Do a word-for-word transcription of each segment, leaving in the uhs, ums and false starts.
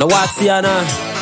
Waxiana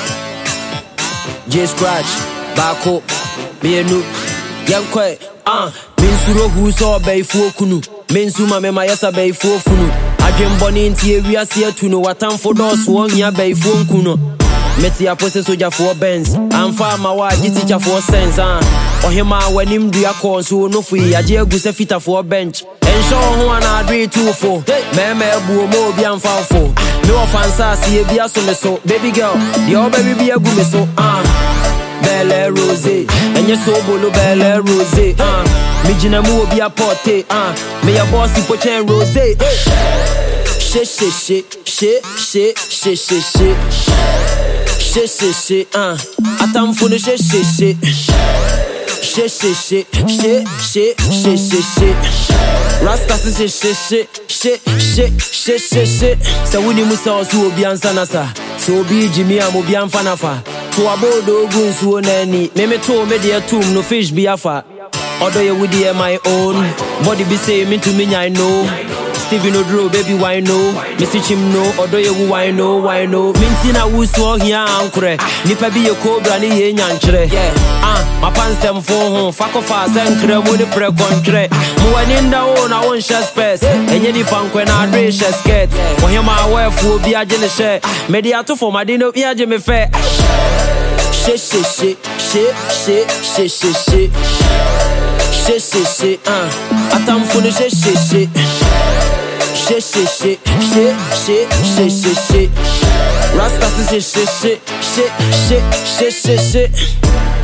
J Scratch Bako Mienu Yankwe Ah Minsuro huso beifu kunu Minsuma mema yasa beifu funu Adwemboni nti ewia se atuno watamfo dos won ya beifu nkuno Meti ya pose soja for Benz Amfa ma wa teacher for sense ah Ohima wanim dua konso no fu aje agusa fita for bench Ensho ho ana adwe two four meme ebu mo obi amfa fo no offense see e bia so me so baby girl your baby be agu me so ah Belle Rose enye so bolo Belle Rose ah mi jina mu obi aporte ah me ya boss po chen Rose she she she she she she she she she she she ah atamfo no she she she she she she she she she she she Rasta she she she she she she she she so we ni musa so obi ansa na sa so obi Jimmy am obi amfa na fa to abodo ogun so nani me me to me de tum no fish bi afa odo ye with the my own body be say me to me I know Steven Odro baby why no me see him no odo ye why no why no minti na wuso hia ankure nipa bi ye cobra ni ye nyankyere ah my pansem fo ho fako fa sankre mo de pre kontre mo wani nda wo na won share space enye ni pankwe na adre share skirt wo hia ma wefu obi age ne share me de ato for my no bi age me fe she she she she she she she she she she she ah atamfo no she she she she she she she she she she she Rasta she she she she she she she she